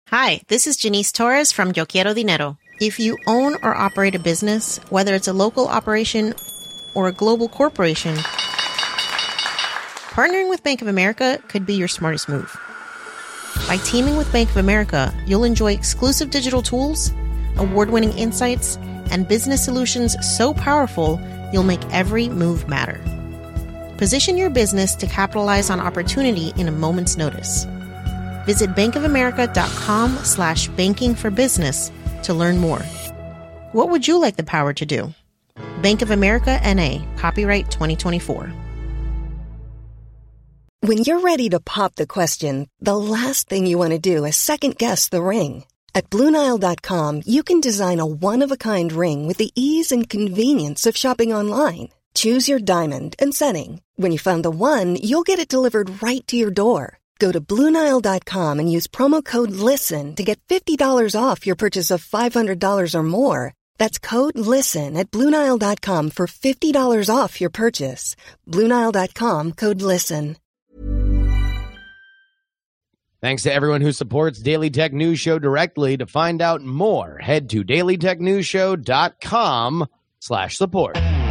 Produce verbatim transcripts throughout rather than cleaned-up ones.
Hi, this is Janice Torres from Yo Quiero Dinero. If you own or operate a business, whether it's a local operation or a global corporation, partnering with Bank of America could be your smartest move. By teaming with Bank of America, you'll enjoy exclusive digital tools, award-winning insights, and business solutions so powerful, you'll make every move matter. Position your business to capitalize on opportunity in a moment's notice. Visit bankofamerica.com slash banking for business to learn more. What would you like the power to do? Bank of America N A, copyright twenty twenty-four. When you're ready to pop the question, the last thing you want to do is second-guess the ring. At Blue Nile dot com, you can design a one-of-a-kind ring with the ease and convenience of shopping online. Choose your diamond and setting. When you find the one, you'll get it delivered right to your door. Go to Blue Nile dot com and use promo code LISTEN to get fifty dollars off your purchase of five hundred dollars or more. That's code LISTEN at Blue Nile dot com for fifty dollars off your purchase. Blue Nile dot com, code LISTEN. Thanks to everyone who supports Daily Tech News Show directly. To find out more, head to dailytechnewsshow.com slash support.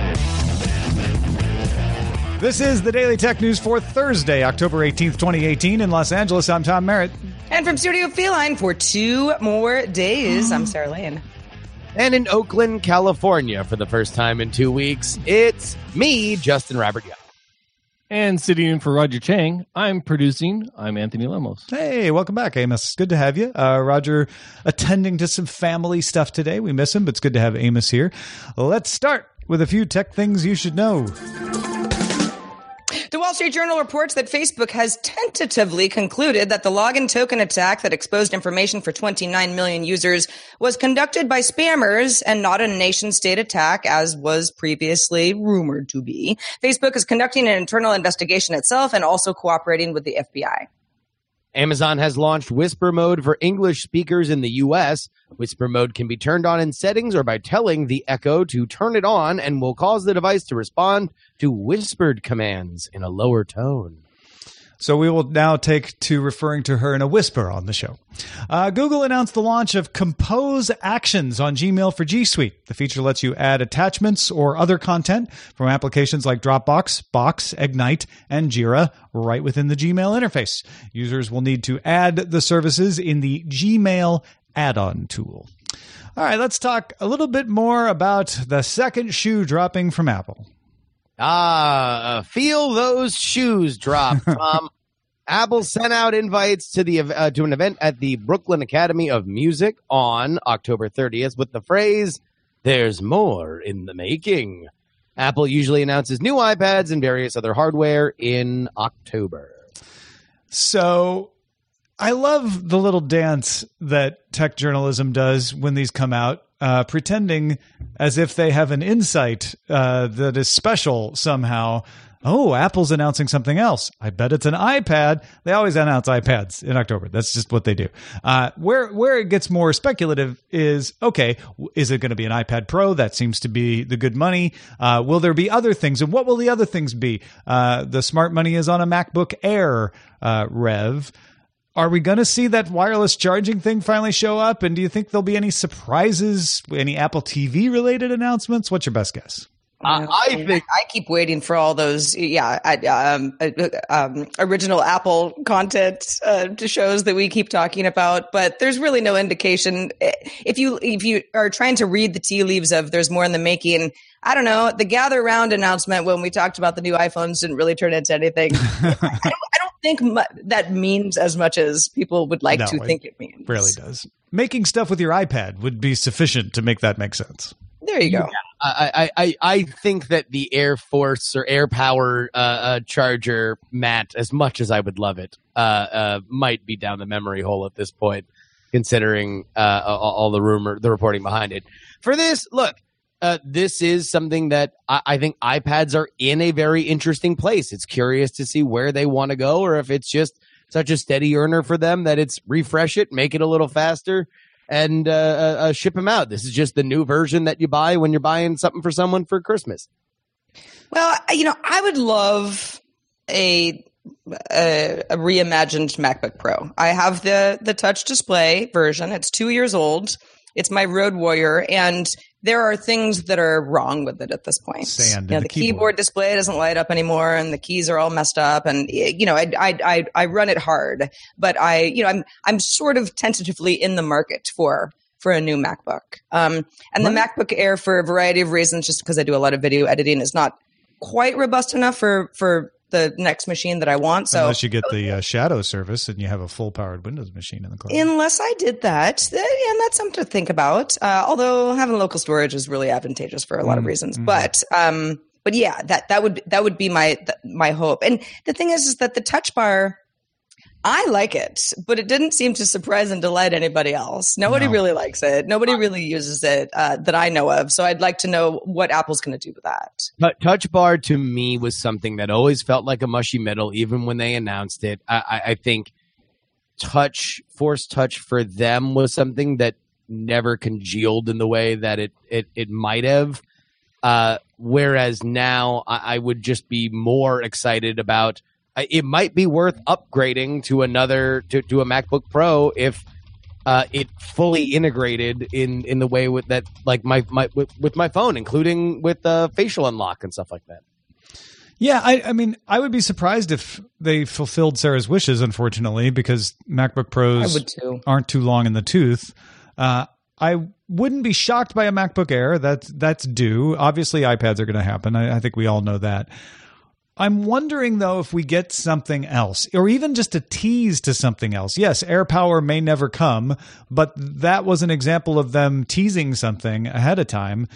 This is the Daily Tech News for Thursday, October eighteenth, twenty eighteen. In Los Angeles, I'm Tom Merritt. And from Studio Feline for two more days, I'm Sarah Lane. And in Oakland, California, for the first time in two weeks, it's me, Justin Robert Young. And sitting in for Roger Chang, I'm producing. I'm Anthony Lemos. Hey, welcome back, Amos. Good to have you. Uh, Roger attending to some family stuff today. We miss him, but it's good to have Amos here. Let's start with a few tech things you should know. The Wall Street Journal reports that Facebook has tentatively concluded that the login token attack that exposed information for twenty-nine million users was conducted by spammers and not a nation-state attack, as was previously rumored to be. Facebook is conducting an internal investigation itself and also cooperating with the F B I. Amazon has launched Whisper Mode for English speakers in the U S. Whisper Mode can be turned on in settings or by telling the Echo to turn it on, and will cause the device to respond to whispered commands in a lower tone. So we will now take to referring to her in a whisper on the show. Uh, Google announced the launch of Compose Actions on Gmail for G Suite. The feature lets you add attachments or other content from applications like Dropbox, Box, Ignite, and Jira right within the Gmail interface. Users will need to add the services in the Gmail add-on tool. All right, let's talk a little bit more about the second shoe dropping from Apple. Ah, uh, feel those shoes drop, Tom. Apple sent out invites to the uh, to an event at the Brooklyn Academy of Music on October thirtieth with the phrase, "There's more in the making." Apple usually announces new iPads and various other hardware in October. So I love the little dance that tech journalism does when these come out. Uh, pretending as if they have an insight uh, that is special somehow. Oh, Apple's announcing something else. I bet it's an iPad. They always announce iPads in October. That's just what they do. Uh, where where it gets more speculative is, okay, is it going to be an iPad Pro? That seems to be the good money. Uh, will there be other things? And what will the other things be? Uh, the smart money is on a MacBook Air, uh, Rev. Are we going to see that wireless charging thing finally show up? And do you think there'll be any surprises, any Apple T V-related announcements? What's your best guess? Uh, I think I keep waiting for all those, yeah, um, um, original Apple content uh, to shows that we keep talking about. But there's really no indication. If you if you are trying to read the tea leaves of "there's more in the making," I don't know. The Gather Round announcement when we talked about the new iPhones didn't really turn into anything. I, don't, I don't think mu- that means as much as people would like no, to think it means. It really does. Making stuff with your iPad would be sufficient to make that make sense. There you go. Yeah, I, I, I think that the Air Force or Air Power uh, uh, charger, Matt, as much as I would love it, uh, uh, might be down the memory hole at this point, considering uh, all, all the rumor, the reporting behind it. For this, look, uh, this is something that I, I think iPads are in a very interesting place. It's curious to see where they want to go, or if it's just such a steady earner for them that it's refresh it, make it a little faster, and uh, uh, ship them out. This is just the new version that you buy when you're buying something for someone for Christmas. Well, you know, I would love a a, a reimagined MacBook Pro. I have the the touch display version. It's two years old. It's my Road Warrior, and there are things that are wrong with it at this point. Sand. You know, the, the keyboard. keyboard display doesn't light up anymore, and the keys are all messed up. And you know, I I I, I run it hard, but I you know I'm I'm sort of tentatively in the market for for a new MacBook. Um, and right. the MacBook Air, for a variety of reasons, just because I do a lot of video editing, is not quite robust enough for for the next machine that I want. So unless you get the uh, Shadow service and you have a full powered Windows machine in the cloud. Unless I did that, then, and that's something to think about. Uh, although having local storage is really advantageous for a lot mm, of reasons. Mm. But um, but yeah, that that would that would be my my hope. And the thing is, is that the Touch Bar, I like it, but it didn't seem to surprise and delight anybody else. Nobody no. really likes it. Nobody really uses it uh, that I know of. So I'd like to know what Apple's going to do with that. Touch Bar to me was something that always felt like a mushy middle, even when they announced it. I, I think touch, Force Touch for them was something that never congealed in the way that it it, it might have. Uh, whereas now I, I would just be more excited about. It might be worth upgrading to another to, to a MacBook Pro if uh, it fully integrated in, in the way with that, like my my with, with my phone, including with uh, facial unlock and stuff like that. Yeah, I, I mean, I would be surprised if they fulfilled Sarah's wishes, unfortunately, because MacBook Pros too. aren't too long in the tooth. Uh, I wouldn't be shocked by a MacBook Air. That's that's due. Obviously, iPads are going to happen. I, I think we all know that. I'm wondering, though, if we get something else, or even just a tease to something else. Yes, AirPower may never come, but that was an example of them teasing something ahead of time.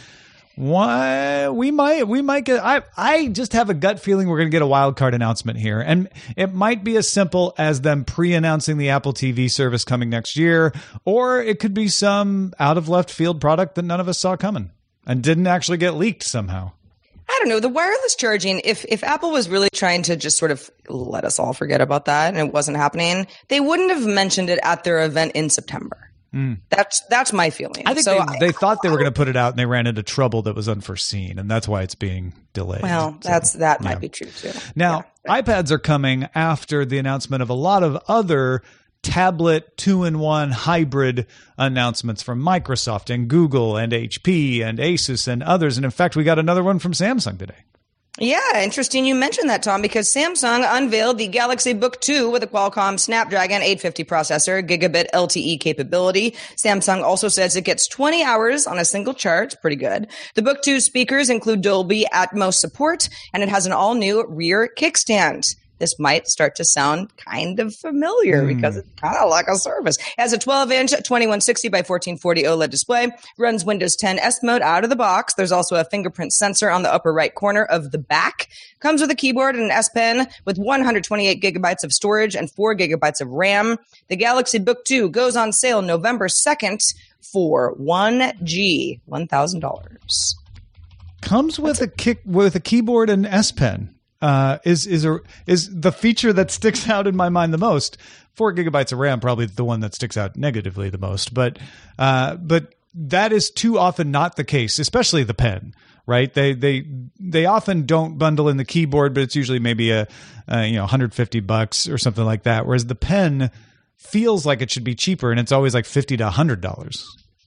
Why we might we might get. I I just have a gut feeling we're going to get a wild card announcement here, and it might be as simple as them pre-announcing the Apple T V service coming next year, or it could be some out of left field product that none of us saw coming and didn't actually get leaked somehow. I don't know, the wireless charging, if if Apple was really trying to just sort of let us all forget about that and it wasn't happening, they wouldn't have mentioned it at their event in September. Mm. That's that's my feeling. I think so they, I, they thought they were going to put it out and they ran into trouble that was unforeseen, and that's why it's being delayed. Well, so, that's that might yeah. be true too. Now, yeah. iPads are coming after the announcement of a lot of other tablet two-in-one hybrid announcements from Microsoft and Google and H P and Asus and others. And in fact, we got another one from Samsung today. Yeah, interesting you mentioned that, Tom, because Samsung unveiled the Galaxy Book two with a Qualcomm Snapdragon eight fifty processor, gigabit L T E capability. Samsung also says it gets twenty hours on a single charge. Pretty good. The Book two speakers include Dolby Atmos support, and it has an all-new rear kickstand. This might start to sound kind of familiar mm. because it's kind of like a Surface. It has a twelve-inch twenty-one sixty by fourteen forty OLED display, runs Windows ten S mode out of the box. There's also a fingerprint sensor on the upper right corner of the back. Comes with a keyboard and an S Pen with one hundred twenty-eight gigabytes of storage and four gigabytes of RAM. The Galaxy Book two goes on sale November second for one G, one thousand dollars. Comes with That's a kick with a keyboard and S Pen. Uh, is is a is the feature that sticks out in my mind the most. Four gigabytes of RAM, probably the one that sticks out negatively the most. But uh, but that is too often not the case, especially the pen. Right? They they they often don't bundle in the keyboard, but it's usually maybe a, a you know one hundred fifty bucks or something like that. Whereas the pen feels like it should be cheaper, and it's always like fifty to a hundred dollars.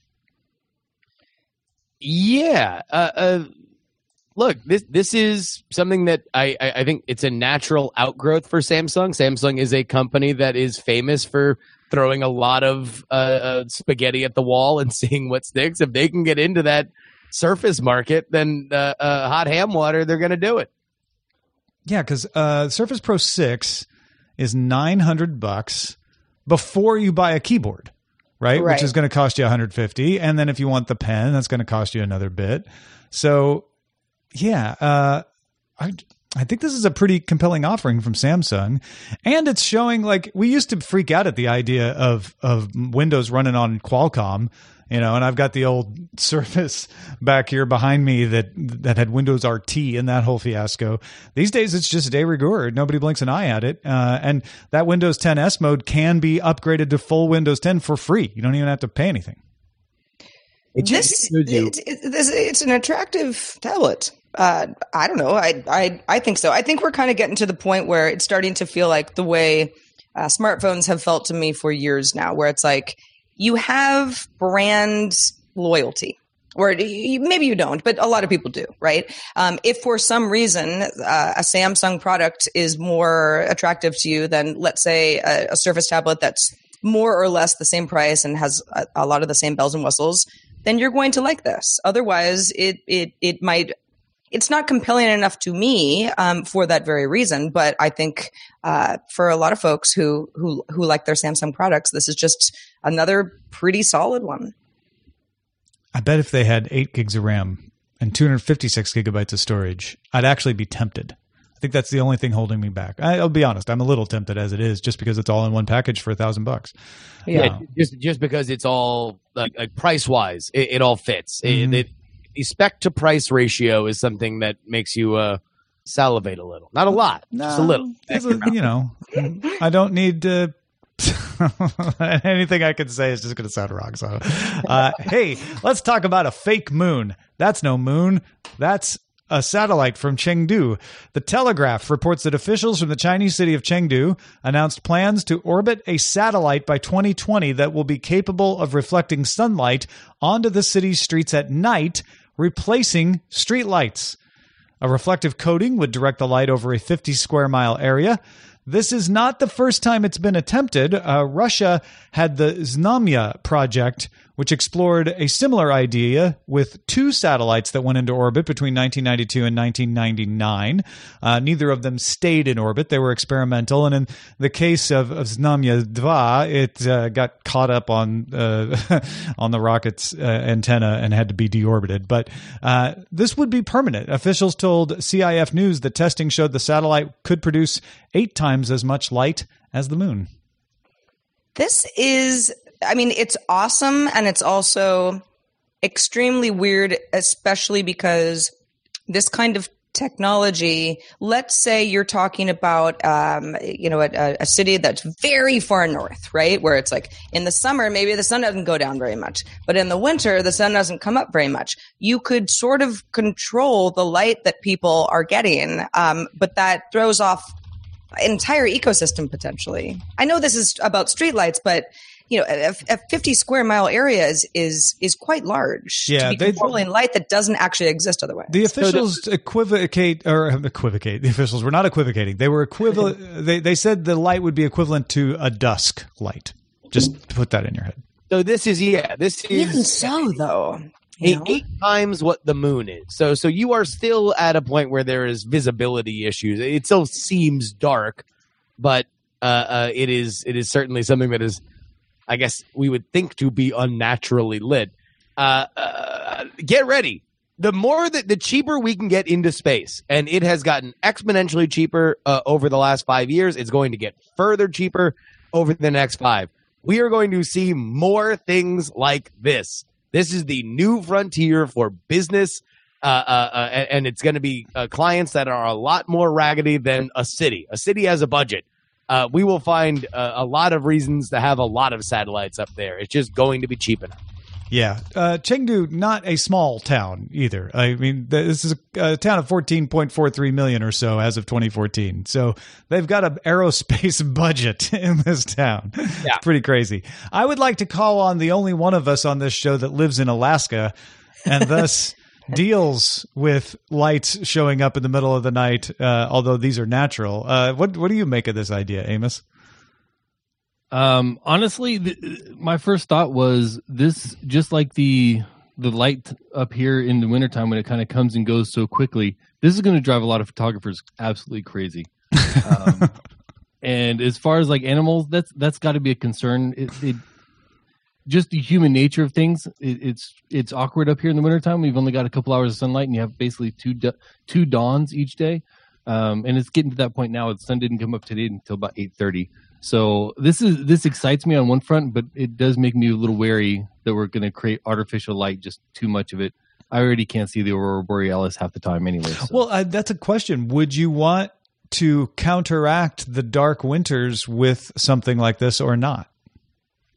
Yeah. Uh, uh Look, this this is something that I, I, I think it's a natural outgrowth for Samsung. Samsung is a company that is famous for throwing a lot of uh, uh, spaghetti at the wall and seeing what sticks. If they can get into that Surface market, then uh, uh, hot ham water, they're going to do it. Yeah, because uh, Surface Pro six is nine hundred bucks before you buy a keyboard, right? right. Which is going to cost you one hundred fifty, and then if you want the pen, that's going to cost you another bit. So. Yeah, uh, I I think this is a pretty compelling offering from Samsung, and it's showing like we used to freak out at the idea of of Windows running on Qualcomm, you know, and I've got the old Surface back here behind me that that had Windows R T and that whole fiasco. These days, it's just de rigueur. Nobody blinks an eye at it, uh, and that Windows ten S mode can be upgraded to full Windows ten for free. You don't even have to pay anything. It this it, it, it's an attractive tablet. Uh, I don't know. I, I, I think so. I think we're kind of getting to the point where it's starting to feel like the way uh, smartphones have felt to me for years now, where it's like you have brand loyalty. Or maybe you don't, but a lot of people do, right? Um, if for some reason uh, a Samsung product is more attractive to you than, let's say, a, a Surface tablet that's more or less the same price and has a, a lot of the same bells and whistles, then you're going to like this. Otherwise, it it it might. It's not compelling enough to me um, for that very reason. But I think uh, for a lot of folks who who who like their Samsung products, this is just another pretty solid one. I bet if they had eight gigs of RAM and two hundred fifty-six gigabytes of storage, I'd actually be tempted. I think that's the only thing holding me back. I, I'll be honest; I'm a little tempted as it is, just because it's all in one package for a thousand bucks. Yeah, uh, just just because it's all like, like price wise, it, it all fits. Mm-hmm. It, it, the spec to price ratio is something that makes you uh, salivate a little, not a lot, no, just a little. A, you know, I don't need to. Anything I can say is just going to sound wrong. So, uh, hey, let's talk about a fake moon. That's no moon. That's a satellite from Chengdu. The Telegraph reports that officials from the Chinese city of Chengdu announced plans to orbit a satellite by twenty twenty that will be capable of reflecting sunlight onto the city's streets at night, replacing street lights. A reflective coating would direct the light over a fifty square mile area. This is not the first time it's been attempted. Uh, Russia had the Znamya project, which explored a similar idea with two satellites that went into orbit between nineteen ninety-two and nineteen ninety-nine. Uh, neither of them stayed in orbit. They were experimental. And in the case of, of Znamya two, it uh, got caught up on uh, on the rocket's uh, antenna and had to be deorbited. But uh, this would be permanent. Officials told C I F News that testing showed the satellite could produce eight times as much light as the moon. This is... I mean, it's awesome, and it's also extremely weird, especially because this kind of technology, let's say you're talking about, um, you know, a, a city that's very far north, right? Where it's like in the summer, maybe the sun doesn't go down very much, but in the winter, the sun doesn't come up very much. You could sort of control the light that people are getting, um, but that throws off an entire ecosystem potentially. I know this is about streetlights, but you know, a, a fifty square mile area is is, is quite large yeah, to be controlling light that doesn't actually exist otherwise. The officials so equivocate or equivocate. The officials were not equivocating. They were equivalent. they they said the light would be equivalent to a dusk light. Just put that in your head. So this is yeah. This is even so though. Eight, eight times what the moon is. So so you are still at a point where there is visibility issues. It still seems dark, but uh, uh, it is it is certainly something that is, I guess we would think, to be unnaturally lit. Uh, uh, get ready. The more that the cheaper we can get into space, and it has gotten exponentially cheaper uh, over the last five years. It's going to get further cheaper over the next five. We are going to see more things like this. This is the new frontier for business, uh, uh, uh, and, and it's going to be uh, clients that are a lot more raggedy than a city. A city has a budget. Uh, we will find uh, a lot of reasons to have a lot of satellites up there. It's just going to be cheap enough. Yeah. Uh, Chengdu, not a small town either. I mean, this is a, a town of fourteen point four three million or so as of twenty fourteen. So they've got an aerospace budget in this town. Yeah. Pretty crazy. I would like to call on the only one of us on this show that lives in Alaska and thus deals with lights showing up in the middle of the night, uh, although these are natural. Uh, what, what do you make of this idea, Amos? Um, honestly, the, my first thought was this, just like the the light up here in the wintertime when it kind of comes and goes so quickly, this is going to drive a lot of photographers absolutely crazy. Um, and as far as like animals, that's that's got to be a concern. It, it just the human nature of things. It, it's it's awkward up here in the wintertime. We've only got a couple hours of sunlight, and you have basically two two dawns each day. Um, and it's getting to that point now. The sun didn't come up today until about eight thirty. So this is this excites me on one front, but it does make me a little wary that we're going to create artificial light, just too much of it. I already can't see the aurora borealis half the time anyway. So. Well, uh, that's a question. Would you want to counteract the dark winters with something like this or not? Well,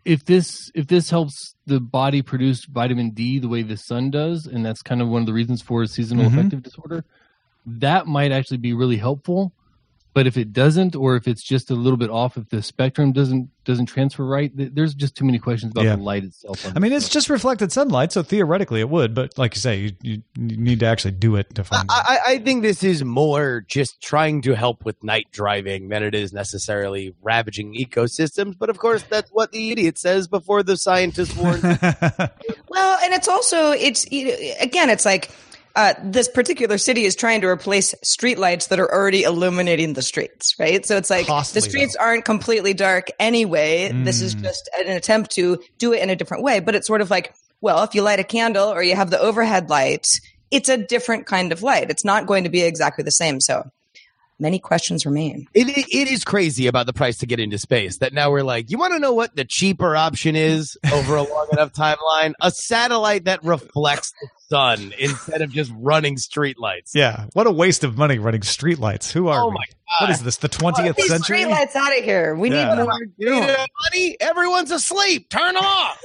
if this if this helps the body produce vitamin D the way the sun does, and that's kind of one of the reasons for seasonal mm-hmm. affective disorder, that might actually be really helpful. But if it doesn't, or if it's just a little bit off, if the spectrum doesn't doesn't transfer right, th- there's just too many questions about yeah. the light itself. I mean, it's stuff. just reflected sunlight, so theoretically it would. But like you say, you, you, you need to actually do it to find I, out. I, I think this is more just trying to help with night driving than it is necessarily ravaging ecosystems. But of course, that's what the idiot says before the scientist warns. Well, and it's also, it's again, it's like, Uh, this particular city is trying to replace streetlights that are already illuminating the streets, right? So it's like Costly, the streets though. aren't completely dark anyway. Mm. This is just an attempt to do it in a different way. But it's sort of like, well, if you light a candle or you have the overhead light, it's a different kind of light. It's not going to be exactly the same. So many questions remain. It, it, it is crazy about the price to get into space that now we're like, you want to know what the cheaper option is over a long enough timeline? A satellite that reflects the sun instead of just running streetlights. Yeah. What a waste of money running streetlights. Who are oh we? My God. What is this, the twentieth These century? Streetlights out of here. We yeah. need more. You know, buddy, everyone's asleep. Turn off.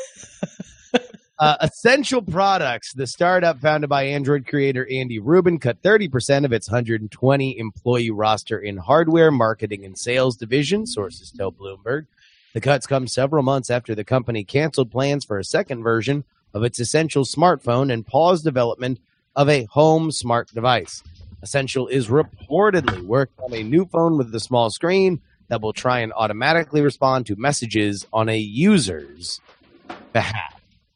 Uh, Essential Products, the startup founded by Android creator Andy Rubin, cut thirty percent of its one hundred twenty employee roster in hardware, marketing, and sales division, sources tell Bloomberg. The cuts come several months after the company canceled plans for a second version of its Essential smartphone and paused development of a home smart device. Essential is reportedly working on a new phone with a small screen that will try and automatically respond to messages on a user's behalf.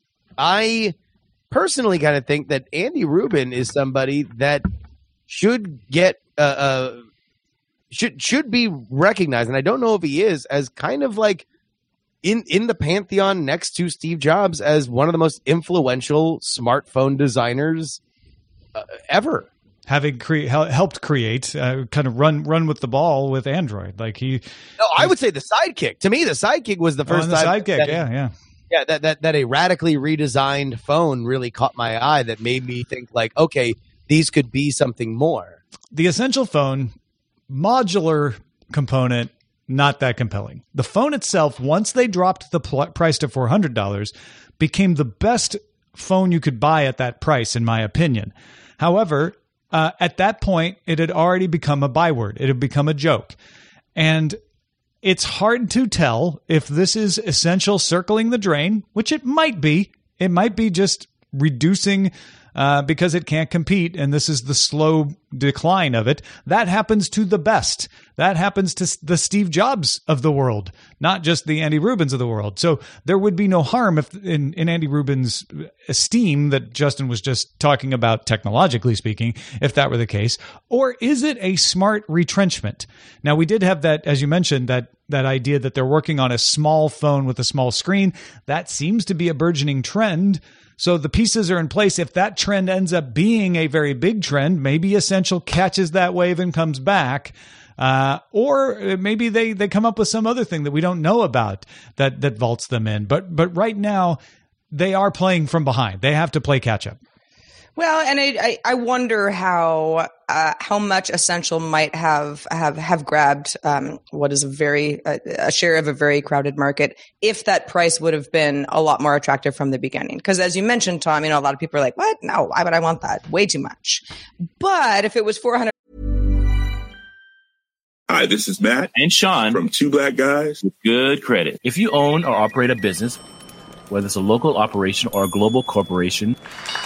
I personally kind of think that Andy Rubin is somebody that should get uh, uh, should should be recognized, and I don't know if he is, as kind of like in in the pantheon next to Steve Jobs as one of the most influential smartphone designers uh, ever. Having cre- helped create, uh, kind of run run with the ball with Android, like he. No, I would say the Sidekick. To me, the Sidekick was the first oh, the time. Sidekick, that, yeah, yeah. Yeah, that, that that a radically redesigned phone really caught my eye. That made me think like, okay, these could be something more. The Essential phone, modular component, not that compelling. The phone itself, once they dropped the pl- price to four hundred dollars, became the best phone you could buy at that price, in my opinion. However, uh, at that point, it had already become a byword. It had become a joke. And it's hard to tell if this is Essential circling the drain, which it might be. It might be just reducing uh, because it can't compete, and this is the slow decline of it. That happens to the best. That happens to the Steve Jobs of the world, not just the Andy Rubins of the world. So there would be no harm if in, in Andy Rubin's esteem that Justin was just talking about, technologically speaking, if that were the case. Or is it a smart retrenchment? Now, we did have that, as you mentioned, that that idea that they're working on a small phone with a small screen. That seems to be a burgeoning trend. So the pieces are in place. If that trend ends up being a very big trend, maybe Essential catches that wave and comes back. Uh, or maybe they, they come up with some other thing that we don't know about that, that vaults them in. But but right now, they are playing from behind. They have to play catch up. Well, and I I, I wonder how uh, how much Essential might have have have grabbed um, what is a very uh, a share of a very crowded market if that price would have been a lot more attractive from the beginning. Because as you mentioned, Tom, you know, a lot of people are like, "What? No, why would I want that? Way too much." But if it was four hundred. Hi, this is Matt and Sean from Two Black Guys with Good Credit. If you own or operate a business, whether it's a local operation or a global corporation,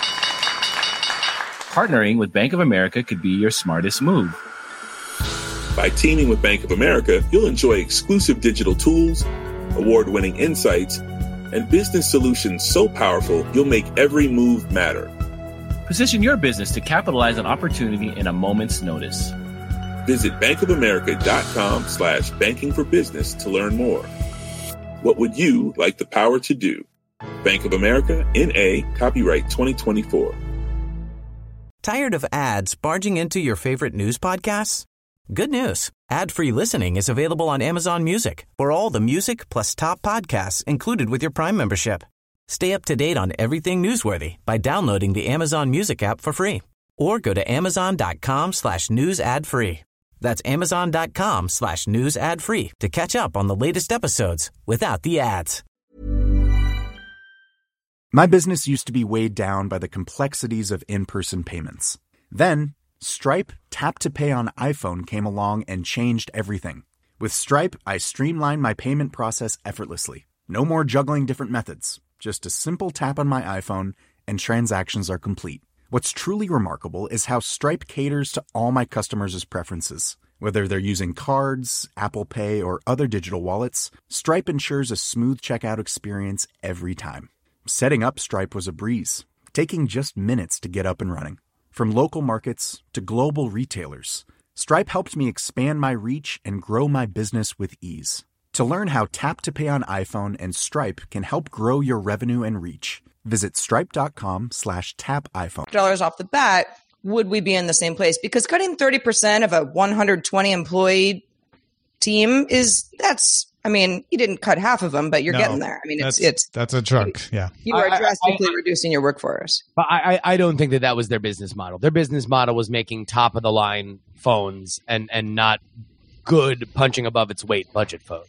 partnering with Bank of America could be your smartest move. By teaming with Bank of America, you'll enjoy exclusive digital tools, award-winning insights, and business solutions so powerful you'll make every move matter. Position your business to capitalize on opportunity in a moment's notice. Visit bankofamerica.com slash banking for business to learn more. What would you like the power to do? Bank of America, N A, copyright twenty twenty-four. Tired of ads barging into your favorite news podcasts? Good news. Ad-free listening is available on Amazon Music for all the music plus top podcasts included with your Prime membership. Stay up to date on everything newsworthy by downloading the Amazon Music app for free or go to amazon.com slash news ad free. That's amazon.com slash news ad free to catch up on the latest episodes without the ads. My business used to be weighed down by the complexities of in-person payments. Then, Stripe Tap to Pay on iPhone came along and changed everything. With Stripe, I streamlined my payment process effortlessly. No more juggling different methods. Just a simple tap on my iPhone and transactions are complete. What's truly remarkable is how Stripe caters to all my customers' preferences. Whether they're using cards, Apple Pay, or other digital wallets, Stripe ensures a smooth checkout experience every time. Setting up Stripe was a breeze, taking just minutes to get up and running. From local markets to global retailers, Stripe helped me expand my reach and grow my business with ease. To learn how Tap to Pay on iPhone and Stripe can help grow your revenue and reach, visit stripe.com slash tap iPhone. Dollars off the bat, would we be in the same place? Because cutting thirty percent of a one hundred twenty employee team is, that's, I mean, you didn't cut half of them, but you're No, getting there. I mean, it's, that's, it's, that's a chunk. Yeah. you are I- I- drastically I- reducing your workforce. But I, I I don't think that that was their business model. Their business model was making top of the line phones and, and not good punching above its weight budget phone.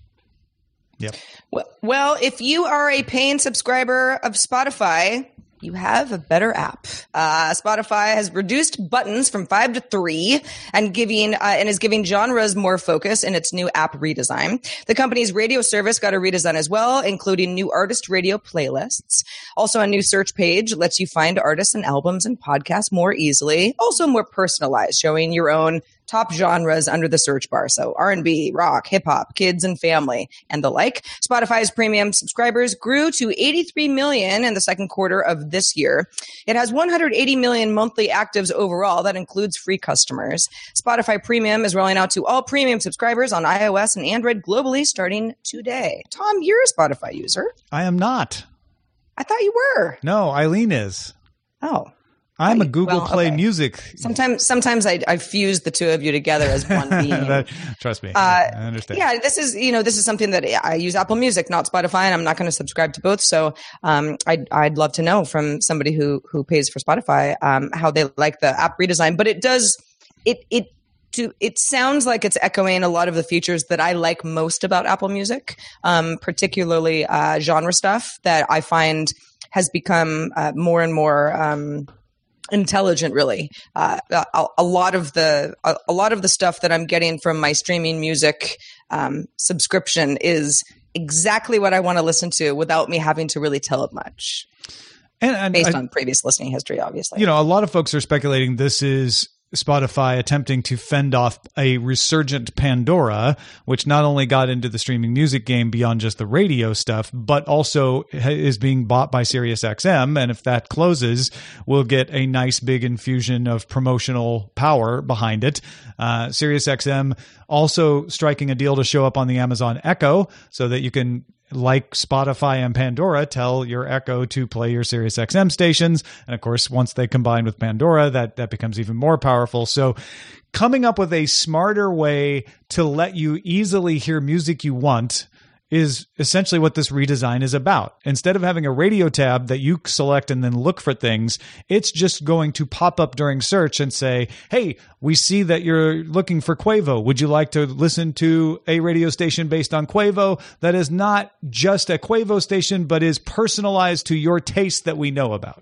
Yep. Well, well, if you are a paying subscriber of Spotify, you have a better app. Uh, Spotify has reduced buttons from five to three and giving uh, and is giving genres more focus in its new app redesign. The company's radio service got a redesign as well, including new artist radio playlists. Also, a new search page lets you find artists and albums and podcasts more easily. Also, more personalized, showing your own top genres under the search bar. So R and B, rock, hip hop, kids and family, and the like. Spotify's premium subscribers grew to eighty-three million in the second quarter of this year. It has one hundred eighty million monthly actives overall. That includes free customers. Spotify Premium is rolling out to all premium subscribers on iOS and Android globally starting today. Tom, you're a Spotify user. I am not. I thought you were. No, Eileen is. Oh. I'm a Google Well, Play okay. Music. Sometimes, sometimes I, I fuse the two of you together as one being. That- trust me. Uh, I understand. Yeah, this is, you know, this is something that I use Apple Music, not Spotify, and I'm not going to subscribe to both. So, um, I'd, I'd love to know from somebody who, who pays for Spotify, um, how they like the app redesign. But it does, it, it, to, it sounds like it's echoing a lot of the features that I like most about Apple Music, um, particularly, uh, genre stuff that I find has become, uh, more and more, um, intelligent, really. Uh, a, a lot of the a, a lot of the stuff that I'm getting from my streaming music um, subscription is exactly what I want to listen to without me having to really tell it much. And, and based I, on previous listening history, obviously. You know, a lot of folks are speculating this is Spotify attempting to fend off a resurgent Pandora, which not only got into the streaming music game beyond just the radio stuff, but also is being bought by SiriusXM. And if that closes, we'll get a nice big infusion of promotional power behind it. Uh, SiriusXM also striking a deal to show up on the Amazon Echo so that you can, like Spotify and Pandora, tell your Echo to play your SiriusXM stations. And of course, once they combine with Pandora, that, that becomes even more powerful. So coming up with a smarter way to let you easily hear music you want is essentially what this redesign is about. Instead of having a radio tab that you select and then look for things, it's just going to pop up during search and say, hey, we see that you're looking for Quavo. Would you like to listen to a radio station based on Quavo that is not just a Quavo station, but is personalized to your taste that we know about?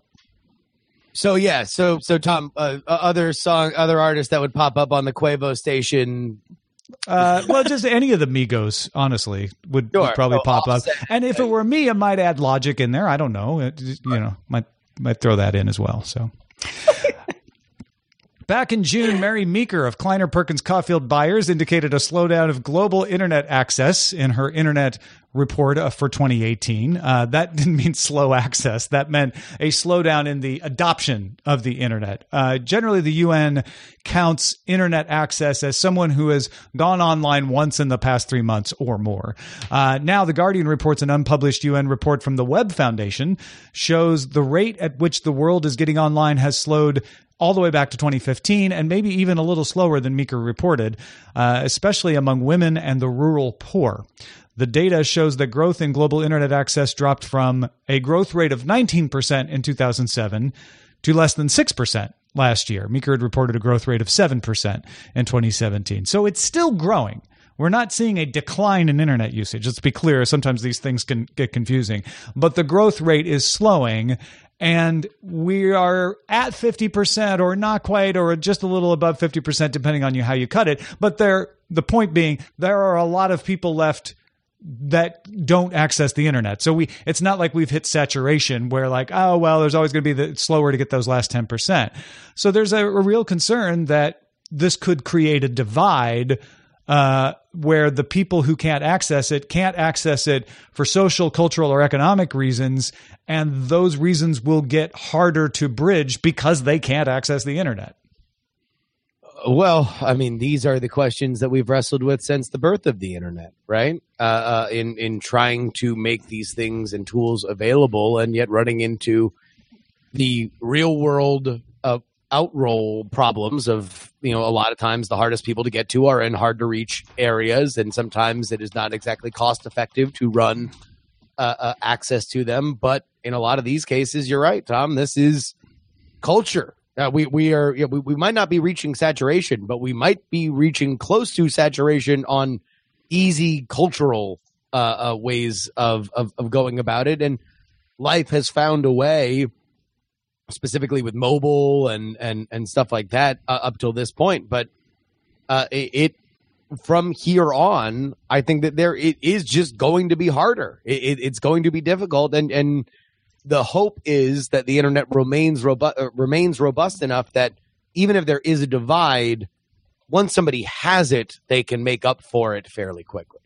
So yeah, so so Tom, uh, other song, other artists that would pop up on the Quavo station. Uh, well, just any of the Migos, honestly, would, Sure. would probably So pop up. Offset. And if it were me, I might add Logic in there. I don't know. It, you know, might might throw that in as well. So. Back in June, Mary Meeker of Kleiner Perkins Caulfield Byers indicated a slowdown of global internet access in her internet report uh, for twenty eighteen. Uh, that didn't mean slow access. That meant a slowdown in the adoption of the internet. Uh, generally, the U N counts internet access as someone who has gone online once in the past three months or more. Uh, now, The Guardian reports an unpublished U N report from the Web Foundation shows the rate at which the world is getting online has slowed all the way back to twenty fifteen, and maybe even a little slower than Meeker reported, uh, especially among women and the rural poor. The data shows that growth in global internet access dropped from a growth rate of nineteen percent in two thousand seven to less than six percent last year. Meeker had reported a growth rate of seven percent in twenty seventeen. So it's still growing. We're not seeing a decline in internet usage. Let's be clear. Sometimes these things can get confusing, but the growth rate is slowing. And we are at fifty percent or not quite, or just a little above fifty percent, depending on you how you cut it. But there, the point being, there are a lot of people left that don't access the internet. So we, it's not like we've hit saturation where like, oh, well, there's always going to be the slower to get those last ten percent. So there's a, a real concern that this could create a divide uh, where the people who can't access it can't access it for social, cultural, or economic reasons. And those reasons will get harder to bridge because they can't access the internet. Well, I mean, these are the questions that we've wrestled with since the birth of the internet, right? Uh, uh, in in trying to make these things and tools available, and yet running into the real world uh, outroll problems of, you know, a lot of times the hardest people to get to are in hard to reach areas, and sometimes it is not exactly cost effective to run uh, uh, access to them. But in a lot of these cases, you're right, Tom. This is culture. Uh, we we are you know, we, we might not be reaching saturation, but we might be reaching close to saturation on easy cultural uh, uh, ways of, of of going about it. And life has found a way, specifically with mobile and and and stuff like that, uh, up till this point. But uh, it, it from here on, I think that there it is just going to be harder. It, it, it's going to be difficult, and and. The hope is that the internet remains robust, uh, remains robust enough that even if there is a divide, once somebody has it, they can make up for it fairly quickly.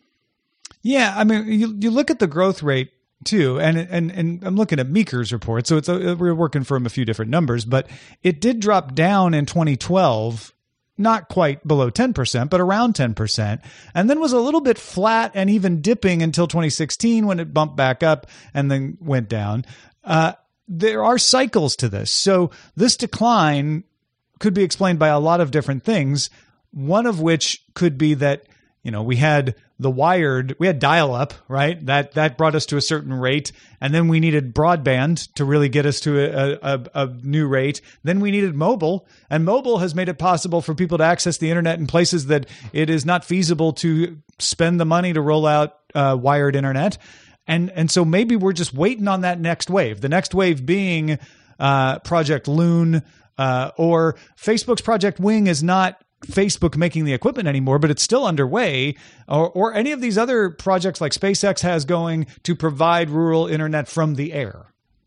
Yeah, I mean, you you look at the growth rate too, and and and I'm looking at Meeker's report, so it's a, we're working from a few different numbers, but it did drop down in twenty twelve. Not quite below ten percent, but around ten percent, and then was a little bit flat and even dipping until twenty sixteen when it bumped back up and then went down. Uh, there are cycles to this. So this decline could be explained by a lot of different things, one of which could be that, you know, we had the wired, we had dial-up, right? That that brought us to a certain rate, and then we needed broadband to really get us to a, a, a new rate. Then we needed mobile, and mobile has made it possible for people to access the internet in places that it is not feasible to spend the money to roll out uh, wired internet. And and so maybe we're just waiting on that next wave. The next wave being uh, Project Loon, uh, or Facebook's Project Wing is not Facebook making the equipment anymore, but it's still underway, or, or any of these other projects like SpaceX has going to provide rural internet from the air.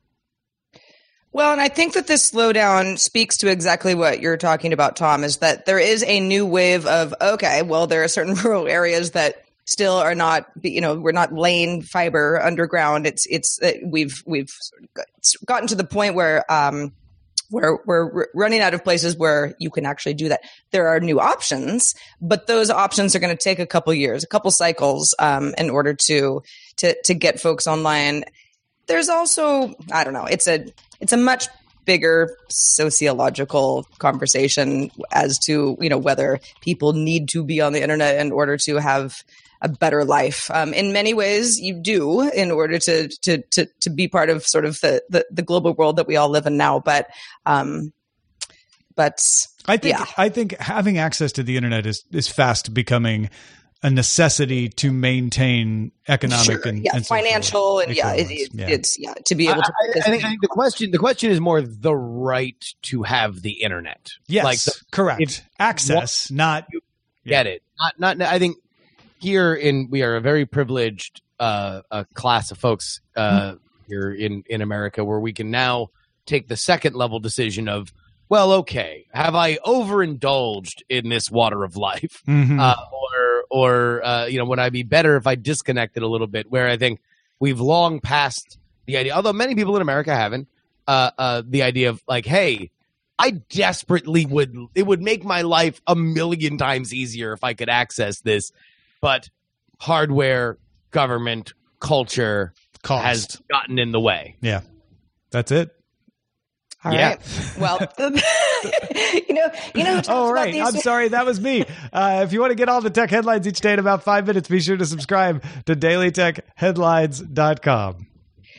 Well, and I think that this slowdown speaks to exactly what you're talking about, Tom, is that there is a new wave of, okay, well, there are certain rural areas that still are not, you know, we're not laying fiber underground. It's, it's, uh, we've, we've gotten to the point where, um, We're, we're running out of places where you can actually do that. There are new options, but those options are going to take a couple years, a couple cycles, um, in order to, to, to get folks online. There's also, I don't know, it's a, it's a much bigger sociological conversation as to, you know, whether people need to be on the internet in order to have a better life. Um, in many ways, you do in order to to to to be part of sort of the the, the global world that we all live in now. But um, but I think yeah. I think having access to the internet is is fast becoming a necessity to maintain economic sure. and, yeah, and financial and yeah, it, it, yeah, it's yeah to be able to. I, I, think, I think the question the question is more the right to have the internet. Yes, like the, correct. Access, not get yeah. it. Not not. I think. Here in we are a very privileged uh, a class of folks uh, here in, in America where we can now take the second level decision of, well, okay, have I overindulged in this water of life, mm-hmm. uh, or or uh, you know, would I be better if I disconnected a little bit? Where I think we've long passed the idea, although many people in America haven't, uh, uh, the idea of like, hey, I desperately would it would make my life a million times easier if I could access this. But hardware, government, culture Cost. has gotten in the way. Yeah, that's it. All yeah. right. Well, you know, you know. Oh, right. I'm sorry. That was me. Uh, if you want to get all the tech headlines each day in about five minutes, be sure to subscribe to daily tech headlines dot com.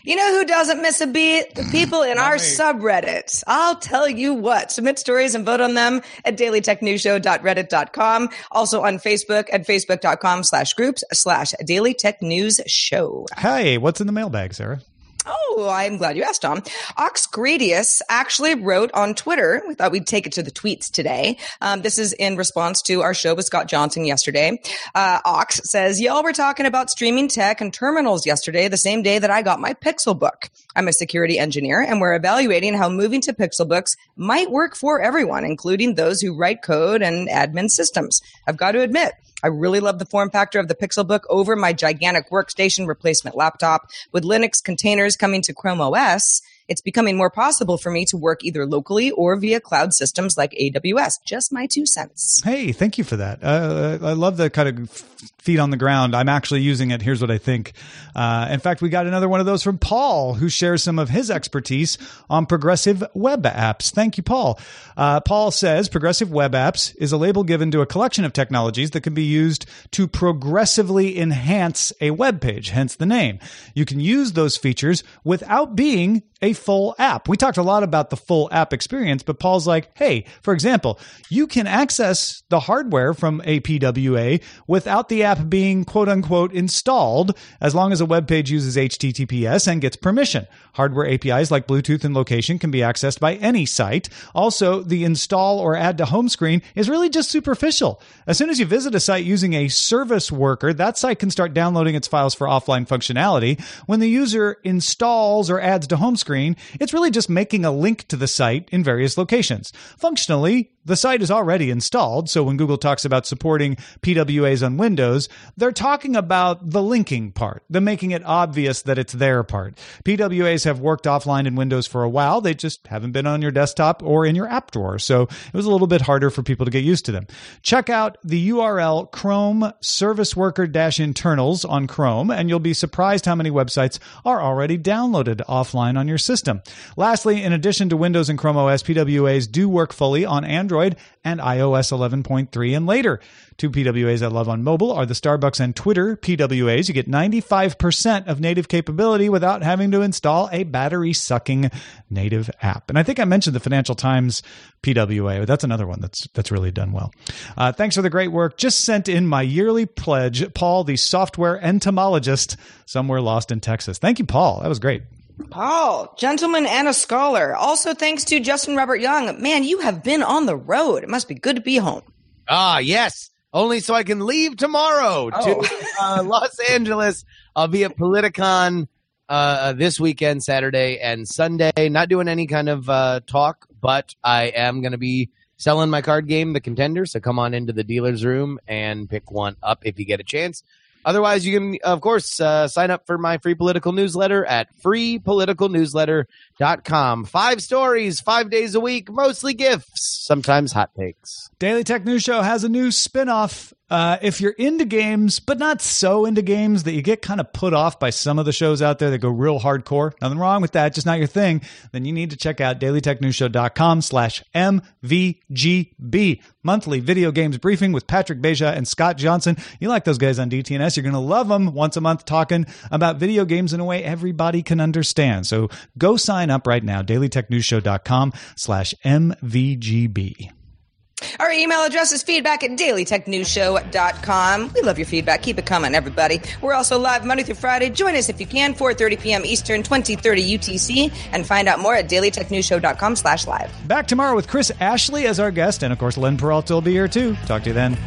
You know who doesn't miss a beat? The people in our subreddits. I'll tell you what. Submit stories and vote on them at daily tech news show dot reddit dot com. Also on Facebook at facebook.com slash groups slash Daily Tech News Show. Hey, what's in the mailbag, Sarah? Oh, I'm glad you asked, Tom. Oxgradius actually wrote on Twitter. We thought we'd take it to the tweets today. Um, this is in response to our show with Scott Johnson yesterday. Uh, Ox says, y'all were talking about streaming tech and terminals yesterday, the same day that I got my Pixelbook. I'm a security engineer, and we're evaluating how moving to Pixelbooks might work for everyone, including those who write code and admin systems. I've got to admit, I really love the form factor of the Pixelbook over my gigantic workstation replacement laptop. With Linux containers coming to Chrome O S, it's becoming more possible for me to work either locally or via cloud systems like A W S. Just my two cents. Hey, thank you for that. Uh, I love the kind of feet on the ground. I'm actually using it. Here's what I think. Uh, in fact, we got another one of those from Paul, who shares some of his expertise on progressive web apps. Thank you, Paul. Uh, Paul says progressive web apps is a label given to a collection of technologies that can be used to progressively enhance a web page, hence the name. You can use those features without being a full app. We talked a lot about the full app experience, but Paul's like, hey, for example, you can access the hardware from a P W A without the app being quote unquote installed, as long as a web page uses H T T P S and gets permission. Hardware A P Is like Bluetooth and location can be accessed by any site. Also, the install or add to home screen is really just superficial. As soon as you visit a site using a service worker, that site can start downloading its files for offline functionality. When the user installs or adds to home screen, it's really just making a link to the site in various locations. Functionally, the site is already installed, so when Google talks about supporting P W As on Windows, they're talking about the linking part, the making it obvious that it's their part. P W As have worked offline in Windows for a while. They just haven't been on your desktop or in your app drawer, so it was a little bit harder for people to get used to them. Check out the U R L Chrome Service Worker-internals on Chrome, and you'll be surprised how many websites are already downloaded offline on your system. Lastly, in addition to Windows and Chrome O S, P W As do work fully on Android and i O S eleven point three and later. Two P W As I love on mobile are the Starbucks and Twitter P W As. You get ninety-five percent of native capability without having to install a battery-sucking native app. And I think I mentioned the Financial Times P W A, but that's another one that's that's really done well. Uh, thanks for the great work. Just sent in my yearly pledge, Paul, the software entomologist, somewhere lost in Texas. Thank you, Paul. That was great. Paul, gentleman and a scholar. Also, thanks to Justin Robert Young. Man, you have been on the road. It must be good to be home. Ah, yes. Only so I can leave tomorrow oh. to uh, Los Angeles. I'll be at Politicon uh, this weekend, Saturday and Sunday. Not doing any kind of uh, talk, but I am going to be selling my card game, The Contender. So come on into the dealer's room and pick one up if you get a chance. Otherwise, you can, of course, uh, sign up for my free political newsletter at free political newsletter dot com. Five stories, five days a week, mostly gifts, sometimes hot takes. Daily Tech News Show has a new spinoff. Uh, if you're into games, but not so into games that you get kind of put off by some of the shows out there that go real hardcore, nothing wrong with that, just not your thing, then you need to check out daily tech news show dot com slash M V G B. Monthly video games briefing with Patrick Beja and Scott Johnson. You like those guys on D T N S. You're going to love them once a month talking about video games in a way everybody can understand. So go sign up right now, daily tech news show dot com slash M V G B. Our email address is feedback at daily tech news show dot com. We love your feedback. Keep it coming, everybody. We're also live Monday through Friday. Join us if you can, four thirty p.m. Eastern, twenty thirty U T C, and find out more at daily tech news show dot com slash live. Back tomorrow with Chris Ashley as our guest, and of course, Len Peralta will be here too. Talk to you then.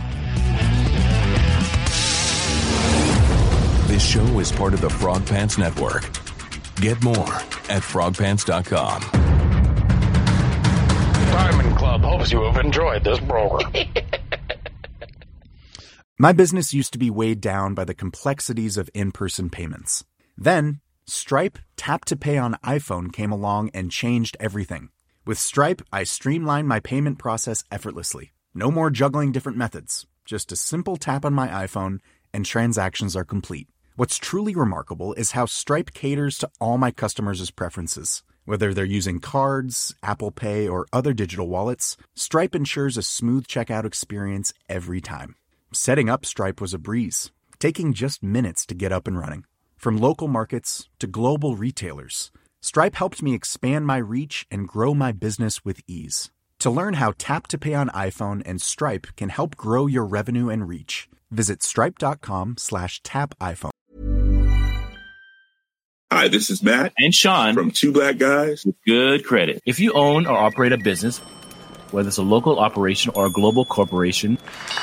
This show is part of the Frog Pants Network. Get more at frog pants dot com. Diamond Club hopes you have enjoyed this program. My business used to be weighed down by the complexities of in-person payments. Then, Stripe Tap to Pay on iPhone came along and changed everything. With Stripe, I streamlined my payment process effortlessly. No more juggling different methods. Just a simple tap on my iPhone and transactions are complete. What's truly remarkable is how Stripe caters to all my customers' preferences. Whether they're using cards, Apple Pay, or other digital wallets, Stripe ensures a smooth checkout experience every time. Setting up Stripe was a breeze, taking just minutes to get up and running. From local markets to global retailers, Stripe helped me expand my reach and grow my business with ease. To learn how Tap to Pay on iPhone and Stripe can help grow your revenue and reach, visit stripe.com slash tap iPhone. Hi, this is Matt and Sean from Two Black Guys with Good Credit. If you own or operate a business, whether it's a local operation or a global corporation,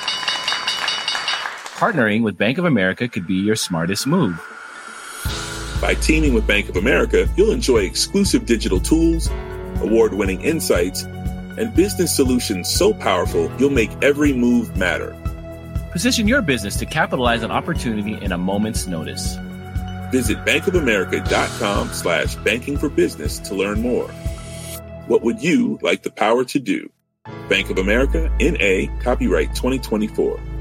partnering with Bank of America could be your smartest move. By teaming with Bank of America, you'll enjoy exclusive digital tools, award-winning insights, and business solutions so powerful you'll make every move matter. Position your business to capitalize on opportunity in a moment's notice. Visit bankofamerica.com slash banking for business to learn more. What would you like the power to do? Bank of America, N A, copyright twenty twenty-four.